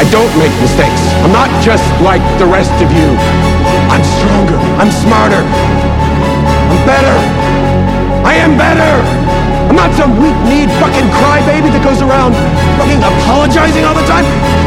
don't make mistakes. I'm not just like the rest of you. I'm stronger. I'm smarter. I'm better. I am better. I'm not some weak-kneed fucking crybaby that goes around fucking apologizing all the time.